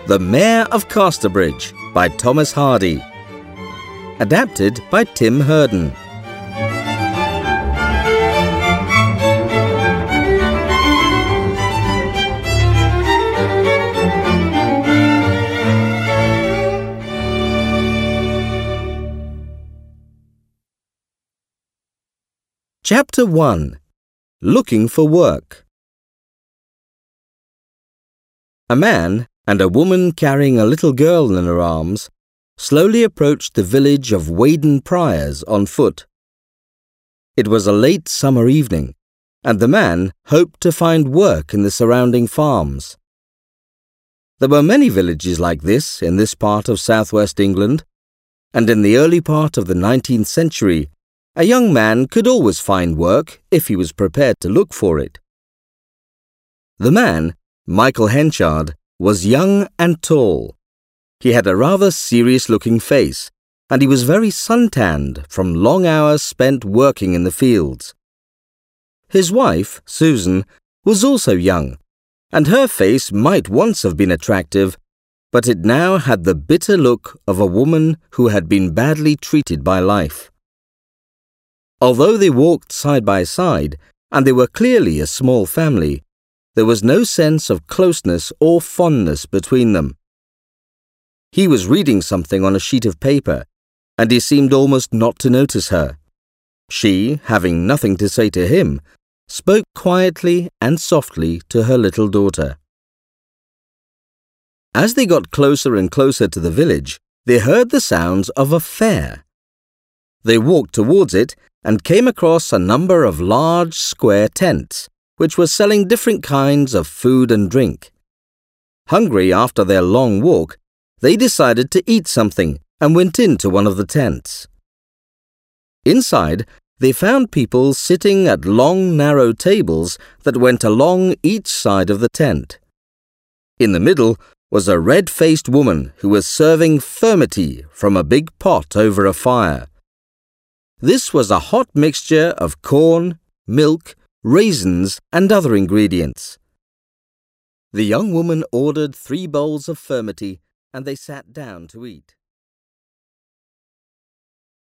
The Mayor of Casterbridge by Thomas Hardy. Adapted by Tim Herden. Chapter 1. Looking for Work. A man and a woman carrying a little girl in their arms slowly approached the village of Weydon Priors on foot. It was a late summer evening, and the man hoped to find work in the surrounding farms. There were many villages like this in this part of southwest England, and in the early part of the 19th century, a young man could always find work if he was prepared to look for it. The man, Michael Henchard, was young and tall. He had a rather serious-looking face, and he was very sun-tanned from long hours spent working in the fields. His wife, Susan, was also young, and her face might once have been attractive, but it now had the bitter look of a woman who had been badly treated by life. Although they walked side by side, and they were clearly a small family, there was no sense of closeness or fondness between them. He was reading something on a sheet of paper, and he seemed almost not to notice her. She, having nothing to say to him, spoke quietly and softly to her little daughter. As they got closer and closer to the village, they heard the sounds of a fair. They walked towards it and came across a number of large square tents, which were selling different kinds of food and drink. Hungry after their long walk, they decided to eat something and went into one of the tents. Inside, they found people sitting at long, narrow tables that went along each side of the tent. In the middle was a red-faced woman who was serving furmity from a big pot over a fire. This was a hot mixture of corn, milk, raisins, and other ingredients. The young woman ordered 3 bowls of furmity, and they sat down to eat.